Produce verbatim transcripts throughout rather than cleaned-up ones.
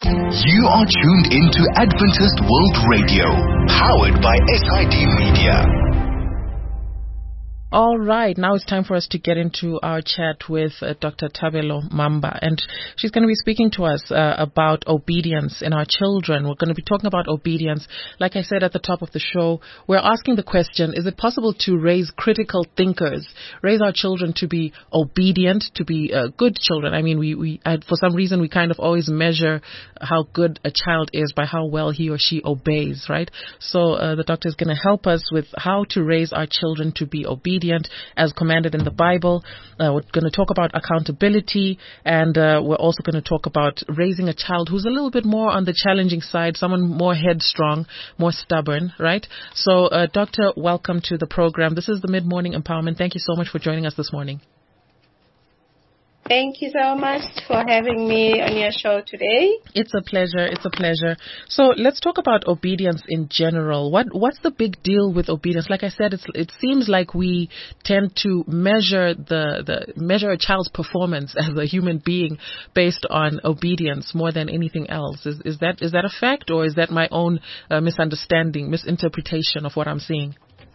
You are tuned into Adventist World Radio, powered by S I D Media. All right, now it's time for us to get into our chat with uh, Doctor Thabelo Mamba, and she's going to be speaking to us uh, about obedience in our children. We're going to be talking about obedience. Like I said at the top of the show, we're asking the question, is it possible to raise critical thinkers, raise our children to be obedient, to be uh, good children? I mean, we, we uh, for some reason, we kind of always measure how good a child is by how well he or she obeys, right? So uh, the doctor is going to help us with how to raise our children to be obedient as commanded in the Bible. Uh, we're going to talk about accountability, and uh, we're also going to talk about raising a child who's a little bit more on the challenging side, someone more headstrong, more stubborn, right? So, uh, Doctor, welcome to the program. This is the Mid-Morning Empowerment. Thank you so much for joining us this morning. Thank you so much for having me on your show today. It's a pleasure. It's a pleasure. So let's talk about obedience in general. What What's the big deal with obedience? Like I said, it's, it seems like we tend to measure the, the measure a child's performance as a human being based on obedience more than anything else. Is is that is that a fact, or is that my own uh, misunderstanding, misinterpretation of what I'm seeing?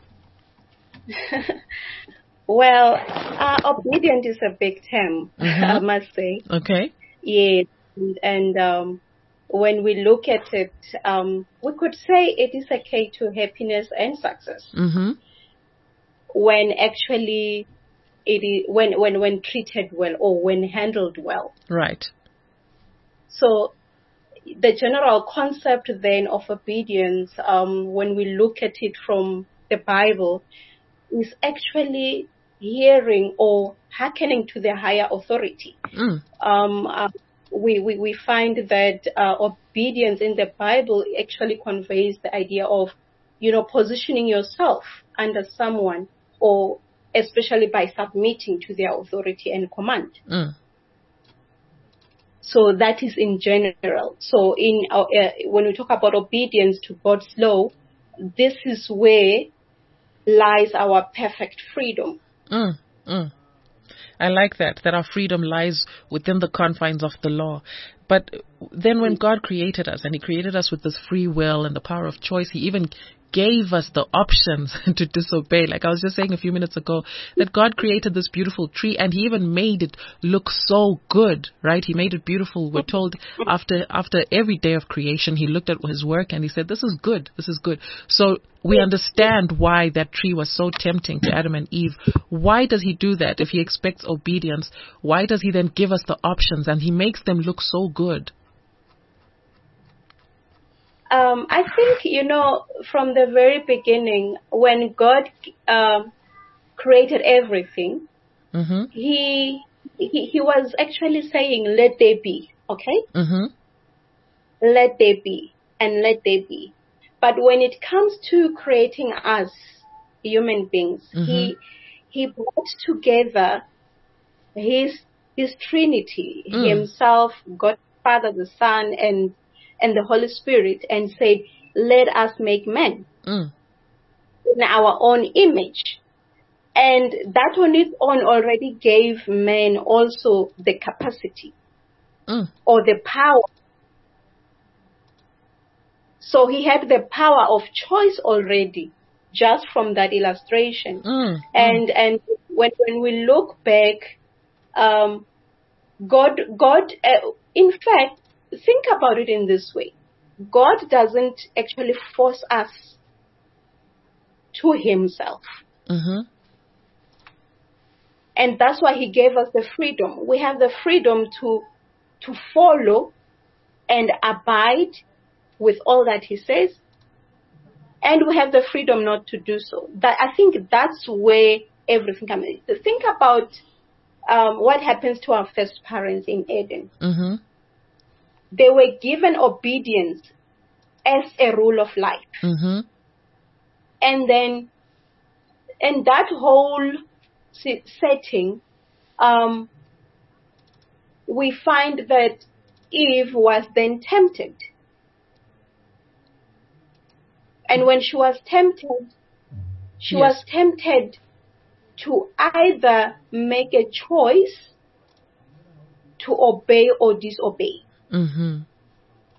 Well, uh, obedient is a big term, mm-hmm. I must say. Okay. Yeah, and um, when we look at it, um, we could say it is a key to happiness and success. Mm-hmm. When actually it is when when when treated well or when handled well. Right. So the general concept then of obedience, um, when we look at it from the Bible, is actually hearing or hearkening to the higher authority. Mm. Um, uh, we, we, we find that uh, obedience in the Bible actually conveys the idea of, you know, positioning yourself under someone, or especially by submitting to their authority and command. Mm. So that is in general. So in our, uh, when we talk about obedience to God's law, this is where lies our perfect freedom. Mm, mm. I like that, that our freedom lies within the confines of the law. But then when God created us, and he created us with this free will and the power of choice, he even gave us the options to disobey. Like I was just saying a few minutes ago, that God created this beautiful tree, and he even made it look so good, right? He made it beautiful. We're told after after every day of creation, he looked at his work and he said, this is good, this is good. So we understand why that tree was so tempting to Adam and Eve. Why does he do that? If he expects obedience, why does he then give us the options and he makes them look so good? Um, I think, you know, from the very beginning, when God um, created everything, mm-hmm. he, he he was actually saying, let there be, okay? Mm-hmm. Let there be, and let there be. But when it comes to creating us, human beings, mm-hmm. he he brought together his his Trinity, mm. himself, God, Father, the Son, and and the Holy Spirit, and said, let us make man mm. in our own image. And that on its own already gave man also the capacity mm. or the power. So he had the power of choice already, just from that illustration. Mm. And mm. and when when we look back, um, God God uh, in fact, think about it in this way. God doesn't actually force us to himself. Mm-hmm. And that's why he gave us the freedom. We have the freedom to to follow and abide with all that he says. And we have the freedom not to do so. That, I think that's where everything comes in. Think about um, what happens to our first parents in Eden. Mm-hmm. They were given obedience as a rule of life. Mm-hmm. And then, in that whole setting, um, we find that Eve was then tempted. And when she was tempted, she yes. was tempted to either make a choice to obey or disobey. Mm-hmm.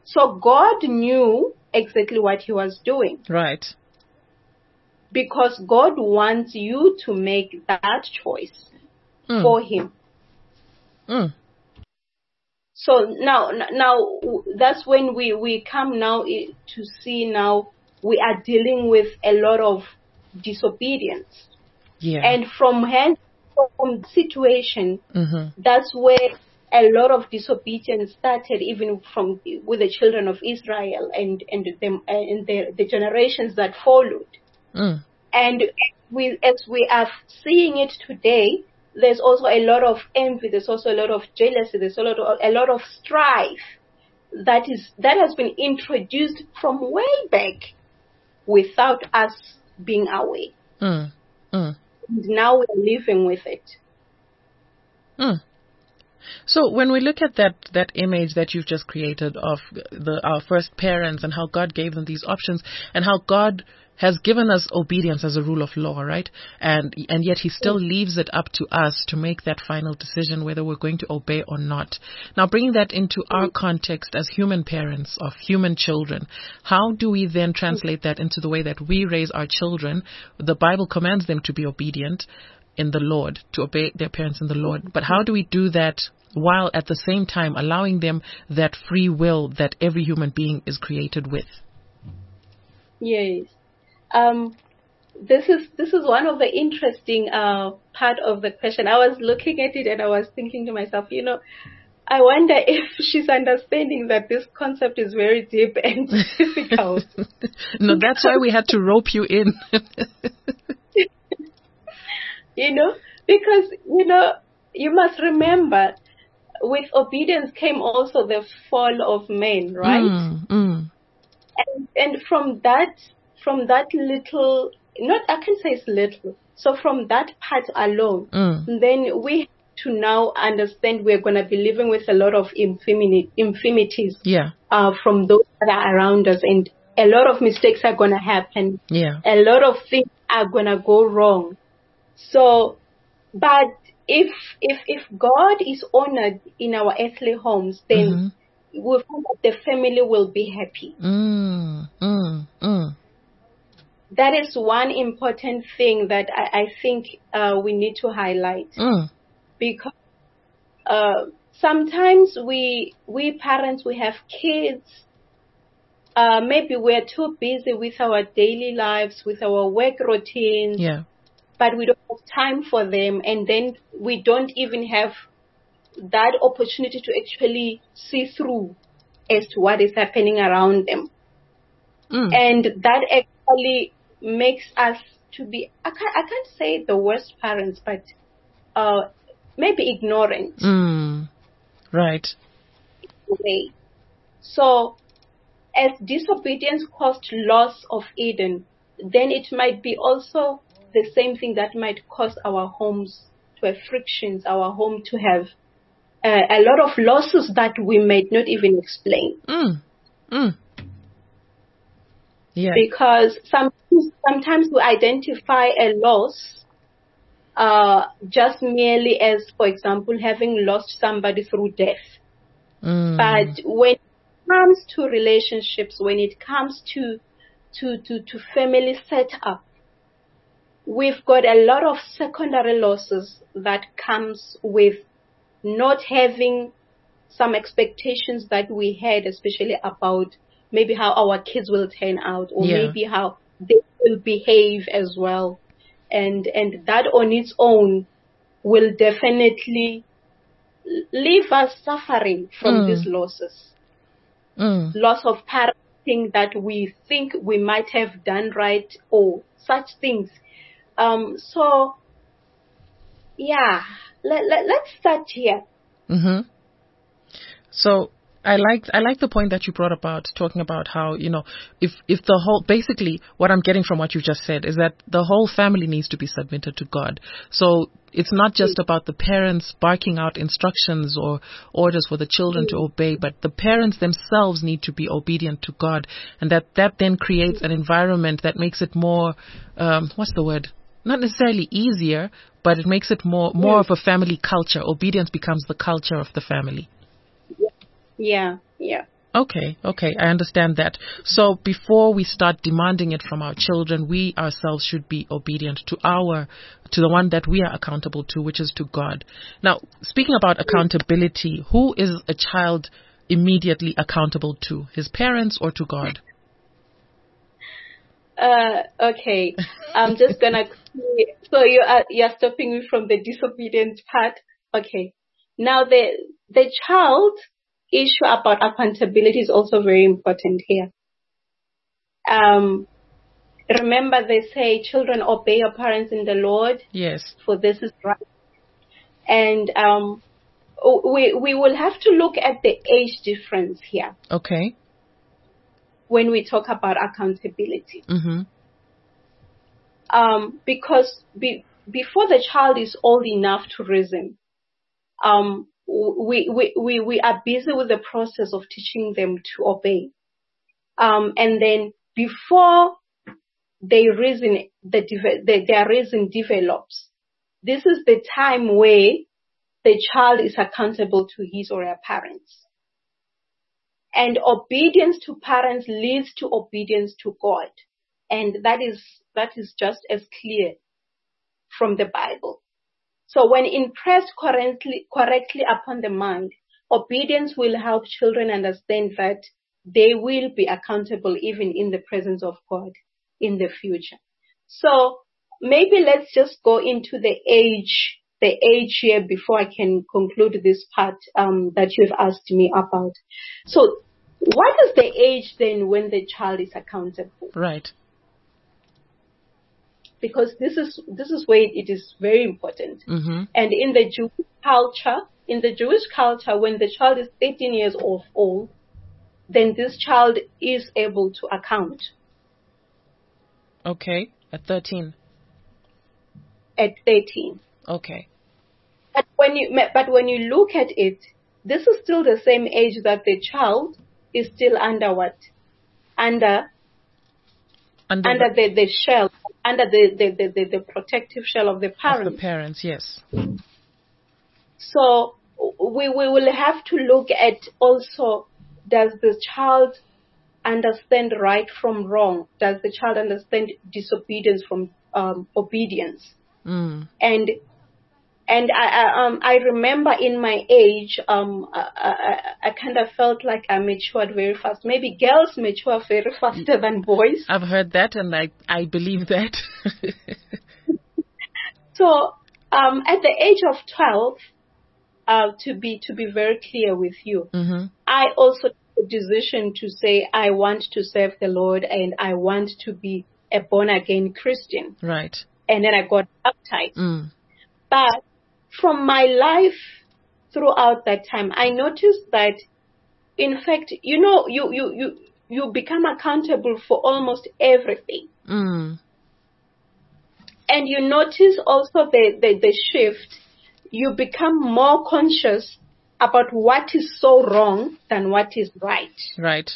So God knew exactly what he was doing. Right. Because God wants you to make that choice mm. for him. Mm. So now, now that's when we, we come now to see now we are dealing with a lot of disobedience. Yeah. And from hand, from situation, mm-hmm. that's where a lot of disobedience started, even from with the children of Israel and and them and the, the generations that followed. Mm. And we, as we are seeing it today, there's also a lot of envy. There's also a lot of jealousy. There's a lot of, a lot of strife that is that has been introduced from way back without us being aware. Mm. Mm. And now we're living with it. Mm. So when we look at that, that image that you've just created of the our first parents and how God gave them these options and how God has given us obedience as a rule of law, right? And and yet he still leaves it up to us to make that final decision whether we're going to obey or not. Now, bringing that into our context as human parents of human children, how do we then translate that into the way that we raise our children? The Bible commands them to be obedient in the Lord, to obey their parents in the Lord. But how do we do that while at the same time allowing them that free will that every human being is created with? Yes. Um, this is this is one of the interesting uh, part of the question. I was looking at it and I was thinking to myself, you know, I wonder if she's understanding that this concept is very deep and difficult. No, that's why we had to rope you in. You know, because, you know, you must remember, with obedience came also the fall of man, right? Mm, mm. And, and from that, from that little, not, I can say it's little, so from that part alone, mm. then we have to now understand we're going to be living with a lot of infimi- infirmities yeah. uh, from those that are around us, and a lot of mistakes are going to happen. Yeah. A lot of things are going to go wrong. So, but if if if God is honored in our earthly homes, then mm-hmm. we find that the family will be happy. Mm, mm, mm. That is one important thing that I, I think uh, we need to highlight. Mm. Because uh, sometimes we we parents, we have kids, uh, maybe we're too busy with our daily lives, with our work routines. Yeah. But we don't have time for them, and then we don't even have that opportunity to actually see through as to what is happening around them. Mm. And that actually makes us to be, I can't, I can't say the worst parents, but uh, maybe ignorant. Mm. Right. Okay. So, as disobedience caused loss of Eden, then it might be also the same thing that might cause our homes to have frictions, our home to have uh, a lot of losses that we might not even explain. Mm. Mm. Yeah. Because sometimes, sometimes we identify a loss uh, just merely as, for example, having lost somebody through death. Mm. But when it comes to relationships, when it comes to to to, to family setup, we've got a lot of secondary losses that comes with not having some expectations that we had, especially about maybe how our kids will turn out, or yeah. maybe how they will behave as well. And and that on its own will definitely leave us suffering from mm. these losses. Mm. Loss of parenting that we think we might have done right, or such things. Um, so, yeah, let, let, let's start here. Mm-hmm. So I like I like the point that you brought about talking about how, you know, if if the whole, basically what I'm getting from what you just said is that the whole family needs to be submitted to God. So it's not just mm. about the parents barking out instructions or orders for the children mm. to obey, but the parents themselves need to be obedient to God, and that that then creates an environment that makes it more um, what's the word? Not necessarily easier, but it makes it more more mm. of a family culture. Obedience becomes the culture of the family. Yeah, yeah. Okay, okay, I understand that. So before we start demanding it from our children, we ourselves should be obedient to our, to the one that we are accountable to, which is to God. Now, speaking about accountability, who is a child immediately accountable to? His parents or to God? Uh, okay, I'm just gonna. So you are you're stopping me from the disobedience part. Okay, now the the child issue about accountability is also very important here. Um, remember they say, children, obey your parents in the Lord. Yes. For this is right. And um, we we will have to look at the age difference here. Okay. When we talk about accountability. Mm-hmm. Um, because be, before the child is old enough to reason, um, we, we, we, we are busy with the process of teaching them to obey. Um, and then before they reason, the, the, their reason develops, this is the time where the child is accountable to his or her parents. And obedience to parents leads to obedience to God. And that is, that is just as clear from the Bible. So when impressed correctly, correctly upon the mind, obedience will help children understand that they will be accountable even in the presence of God in the future. So maybe let's just go into the age, the age here before I can conclude this part um, that you've asked me about. So what is the age then when the child is accountable? Right. Because this is this is where it is very important. Mm-hmm. And in the Jewish culture, in the Jewish culture, when the child is eighteen years of old, then this child is able to account. Okay, at thirteen. At thirteen. Okay. But when you but when you look at it, this is still the same age that the child is still under what? Under under, under the, the shell, under the, the, the, the, the protective shell of the parents. Of the parents, yes. So we, we will have to look at also, does the child understand right from wrong? Does the child understand disobedience from um, obedience? Mm. And And I, I, um, I remember in my age, um, I, I, I kind of felt like I matured very fast. Maybe girls mature very faster than boys. I've heard that, and I, I believe that. So, um, at the age of twelve, uh, to be to be very clear with you, mm-hmm. I also took a decision to say I want to serve the Lord and I want to be a born again Christian. Right. And then I got baptized. Mm. But from my life throughout that time, I noticed that, in fact, you know, you, you, you, you become accountable for almost everything. Mm. And you notice also the, the, the shift. You become more conscious about what is so wrong than what is right. Right.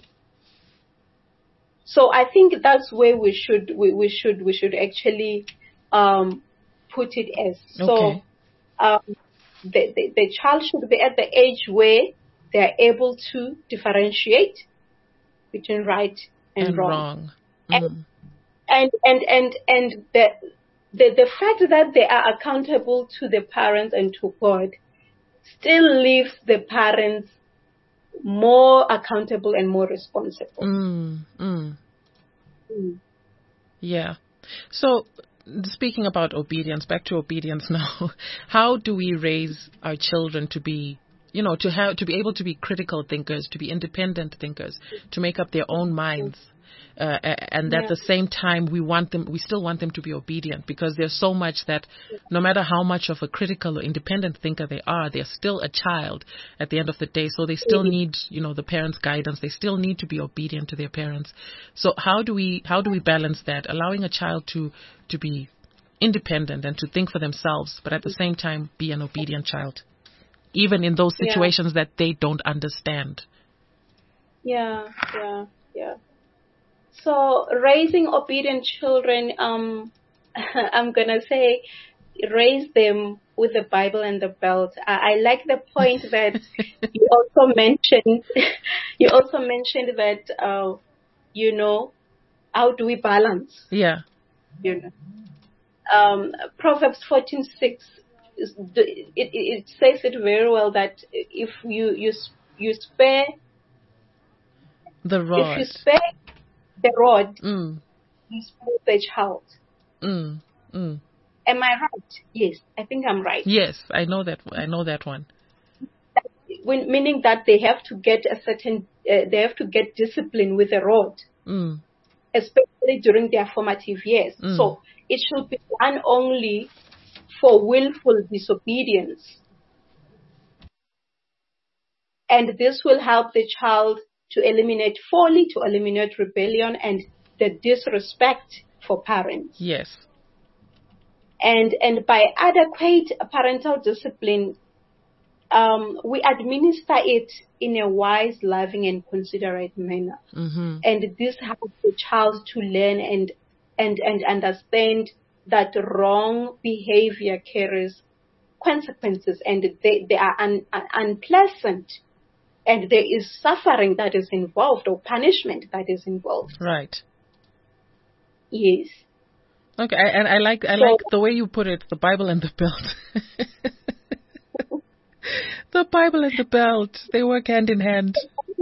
So I think that's where we should, we, we should, we should actually, um, put it as. So, okay. um, the, the, the child should be at the age where they are able to differentiate between right and, and wrong. wrong. Mm. And, and, and, and the, the, the fact that they are accountable to the parents and to God still leaves the parents more accountable and more responsible. Mm. Mm. Mm. Yeah. So, speaking about obedience, back to obedience now, how do we raise our children to be, you know, to have, to be able to be critical thinkers, to be independent thinkers, to make up their own minds? Uh, and yeah. at the same time, we want them, we still want them to be obedient, because there's so much that no matter how much of a critical or independent thinker they are, they're still a child at the end of the day. So they still need, you know, the parents' guidance. They still need to be obedient to their parents. So how do we, how do we balance that? Allowing a child to, to be independent and to think for themselves, but at the same time be an obedient child, even in those situations yeah. that they don't understand. Yeah, yeah, yeah. So raising obedient children, um, I'm going to say raise them with the Bible and the belt. I, I like the point that you also mentioned. You also mentioned that, uh, you know, how do we balance? Yeah. You know, um, Proverbs fourteen six, is the, it, it, it says it very well that if you you you spare The if you rod. spare the rod, Mm. you spare the child. Mm. Mm. Am I right? Yes, I think I'm right. Yes, I know that. I know that one. When, meaning that they have to get a certain, uh, they have to get discipline with a rod, Mm. especially during their formative years. Mm. So it should be done only for willful disobedience. And this will help the child to eliminate folly, to eliminate rebellion and the disrespect for parents. Yes. And, and by adequate parental discipline, um, we administer it in a wise, loving, and considerate manner. Mm-hmm. And this helps the child to learn and, and, and understand that wrong behavior carries consequences, and they, they are un, un, unpleasant, and there is suffering that is involved or punishment that is involved. Right. Yes. Okay, I, and I like I So, like the way you put it, the Bible and the belt. The Bible and the belt, they work hand in hand.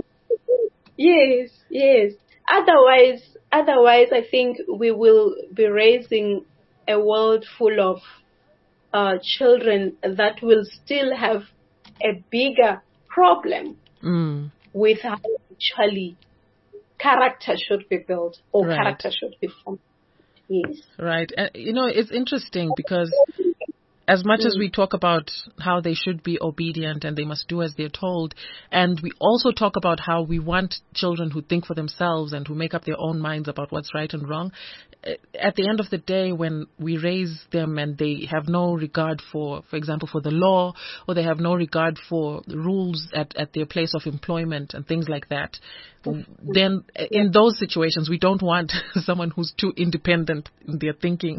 Yes, yes. Otherwise, otherwise, I think we will be raising a world full of uh, children that will still have a bigger problem Mm. with how actually character should be built or Right. character should be formed. Yes. Right. And, you know, it's interesting because as much as we talk about how they should be obedient and they must do as they're told, and we also talk about how we want children who think for themselves and who make up their own minds about what's right and wrong, at the end of the day, when we raise them and they have no regard for, for example, for the law, or they have no regard for rules at, at their place of employment and things like that, then in those situations, we don't want someone who's too independent in their thinking.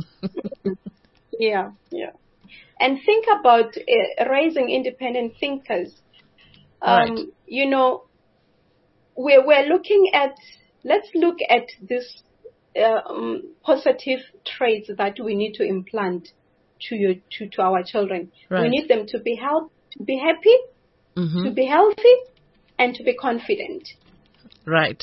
Yeah, yeah. And think about uh, raising independent thinkers. Um, Right. You know, we're, we're looking at, let's look at this uh, um, positive traits that we need to implant to your, to, to our children. Right. We need them to be health, to be happy, Mm-hmm. to be healthy, and to be confident. Right.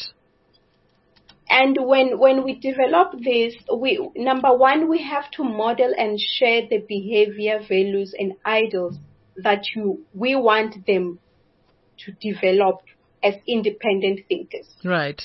And when, when we develop this, we, number one, we have to model and share the behavior, values, and ideals that you, we want them to develop as independent thinkers. Right.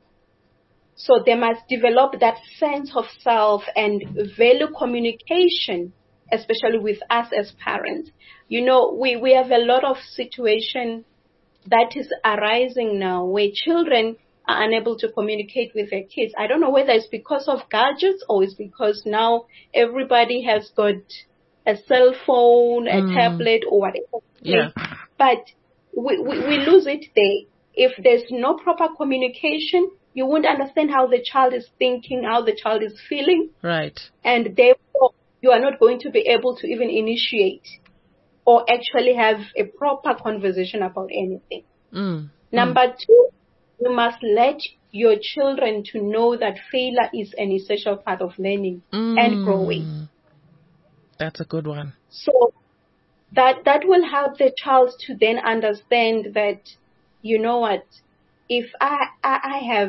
So they must develop that sense of self and value communication, especially with us as parents. You know, we, we have a lot of situation that is arising now where children are unable to communicate with their kids. I don't know whether it's because of gadgets or it's because now everybody has got a cell phone, a Mm. tablet, or whatever. Yeah. But we, we, we lose it there. If there's no proper communication, you won't understand how the child is thinking, how the child is feeling, Right. and therefore you are not going to be able to even initiate or actually have a proper conversation about anything. Mm. Number two, you must let your children to know that failure is an essential part of learning Mm. and growing. That's a good one. So that that will help the child to then understand that, you know what, if I, I, I have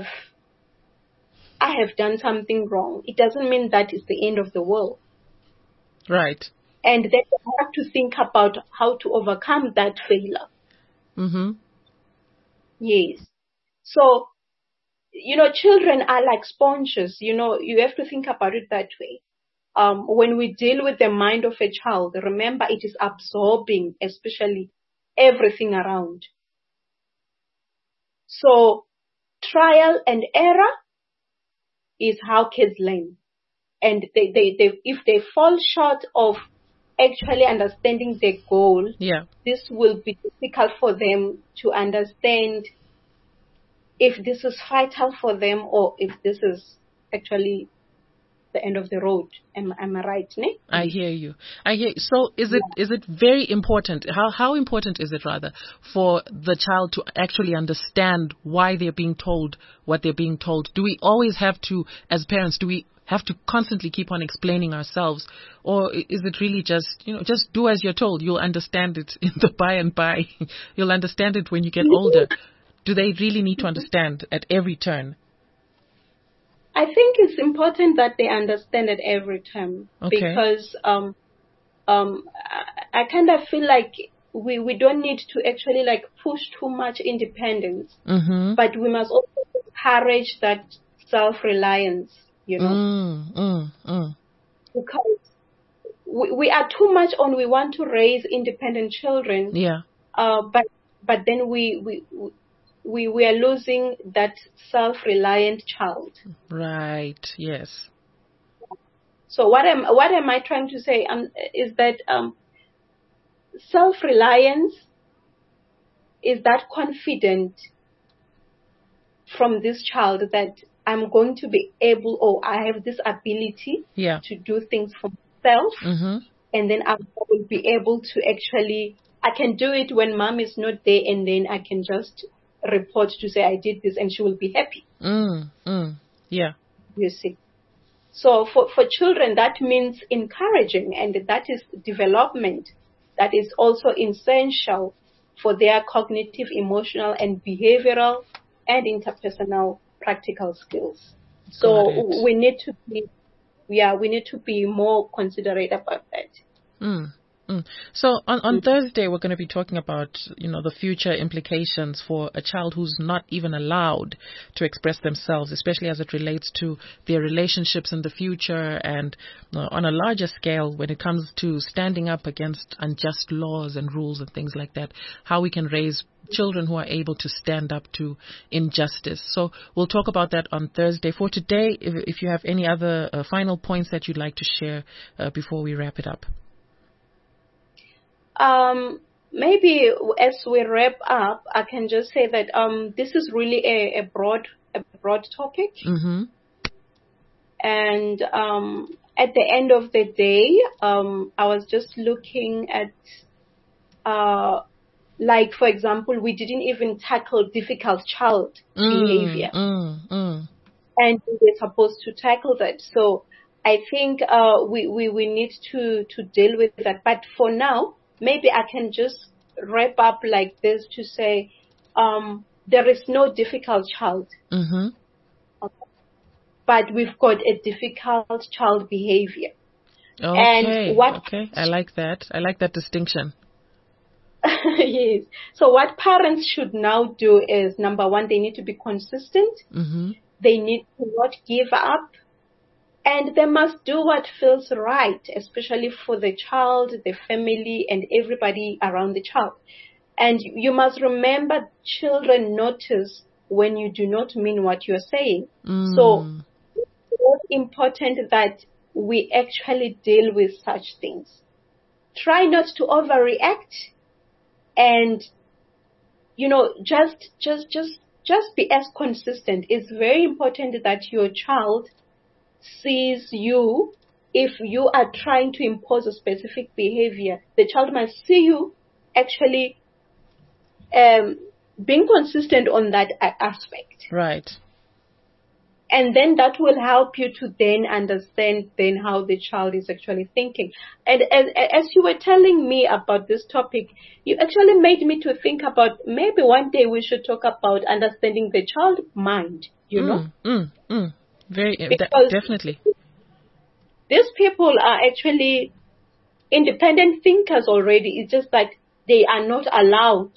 I have done something wrong, it doesn't mean that is the end of the world. Right. And then you have to think about how to overcome that failure. Mm-hmm. Yes. So, you know, children are like sponges. You know, you have to think about it that way. Um, when we deal with the mind of a child, remember it is absorbing, especially everything around. So, trial and error is how kids learn. And they, they, they, if they fall short of actually understanding their goal, Yeah. this will be difficult for them to understand if this is vital for them or if this is actually the end of the road. Am, am I right, ne? I hear you. I hear. So is it Yeah. is it very important? How how important is it rather for the child to actually understand why they're being told what they're being told? Do we always have to, as parents, do we have to constantly keep on explaining ourselves, or is it really just, you know, just do as you're told? You'll understand it in the by and by. You'll understand it when you get older. Do they really need to understand at every turn? I think it's important that they understand at every turn, Okay. because um, um, I, I kind of feel like we, we don't need to actually like push too much independence, Mm-hmm. but we must also encourage that self-reliance, you know, Mm, mm, mm. because we, we are too much on, we want to raise independent children, Yeah. uh, but but then we we we we are losing that self-reliant child. Right. Yes. So what am what am I trying to say? Um, is that um, self-reliance is that confident from this child that I'm going to be able, or I have this ability Yeah. to do things for myself, Mm-hmm. and then I will be able to actually, I can do it when mom is not there, and then I can just report to say I did this, and she will be happy. Mm, mm. Yeah. You see. So for, for children, that means encouraging, and that is development that is also essential for their cognitive, emotional, and behavioral and interpersonal practical skills. So Got it. we need to be, yeah, we need to be more considerate about that. Mm, mm. So on, on Thursday, we're going to be talking about, you know, the future implications for a child who's not even allowed to express themselves, especially as it relates to their relationships in the future, and uh, on a larger scale when it comes to standing up against unjust laws and rules and things like that, how we can raise children who are able to stand up to injustice. So we'll talk about that on Thursday. For today, if, if you have any other uh, final points that you'd like to share uh, before we wrap it up. Um, maybe as we wrap up, I can just say that um, this is really a, a broad, a broad topic, Mm-hmm. and um, at the end of the day, um, I was just looking at, uh, like for example, we didn't even tackle difficult child Mm, behavior, mm, mm. and we're supposed to tackle that. So I think uh, we, we we need to to deal with that. But for now, maybe I can just wrap up like this to say, um, there is no difficult child, Mm-hmm. but we've got a difficult child behavior. Okay. And what- Okay. I like that. I like that distinction. Yes. So what parents should now do is, number one, they need to be consistent. Mm-hmm. They need to not give up. And they must do what feels right, especially for the child, the family, and everybody around the child. And you must remember, children notice when you do not mean what you're saying. Mm. So it's important that we actually deal with such things. Try not to overreact, and, you know, just, just, just, just be as consistent. It's very important that your child sees you. If you are trying to impose a specific behavior, the child must see you actually um, being consistent on that a- aspect. Right. And then that will help you to then understand then how the child is actually thinking. And as, as you were telling me about this topic, you actually made me to think about maybe one day we should talk about understanding the child mind, you know? Mm, mm, mm. Very, uh, de- Because definitely. these people are actually independent thinkers already. It's just that they are not allowed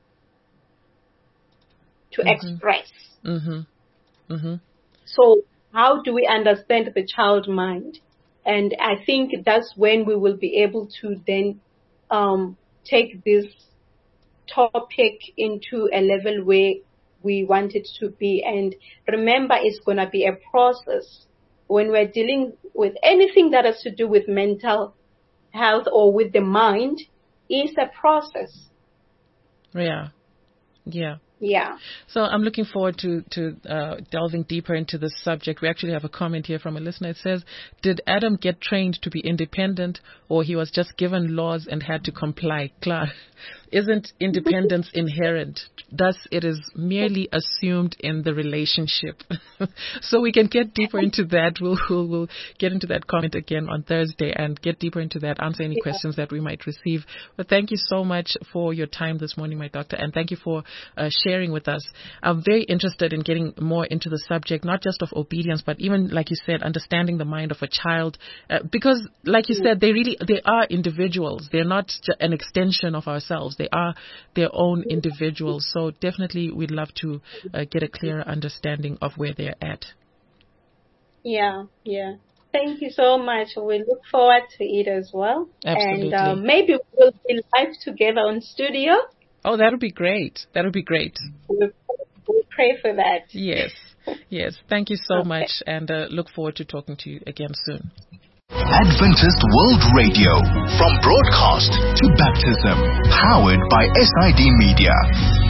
to Mhm. express. Mm-hmm. Mm-hmm. So how do we understand the child mind? And I think that's when we will be able to then um, take this topic into a level where we want it to be. And remember, it's going to be a process. When we're dealing with anything that has to do with mental health or with the mind, it's a process. Yeah. Yeah. Yeah. So I'm looking forward to, to uh, delving deeper into this subject. We actually have a comment here from a listener. It says, did Adam get trained to be independent, or he was just given laws and had to comply? Klar, isn't independence inherent? Thus, it is merely assumed in the relationship. So we can get deeper into that. We'll, we'll, we'll get into that comment again on Thursday and get deeper into that, answer any yeah. questions that we might receive. But thank you so much for your time this morning, my doctor, and thank you for uh, sharing with us. I'm very interested in getting more into the subject, not just of obedience, but even, like you said, understanding the mind of a child, uh, because, like you yeah. said, they really they are individuals. They're not an extension of ourselves. They are their own individuals. So definitely, we'd love to uh, get a clearer understanding of where they're at. Yeah, yeah. Thank you so much. We look forward to it as well. Absolutely. And uh, maybe we'll be live together on studio. Oh, that would be great. That would be great. We'll, we'll pray for that. Yes, yes. Thank you so okay. much, and uh, look forward to talking to you again soon. Adventist World Radio, from broadcast to baptism, powered by S I D Media.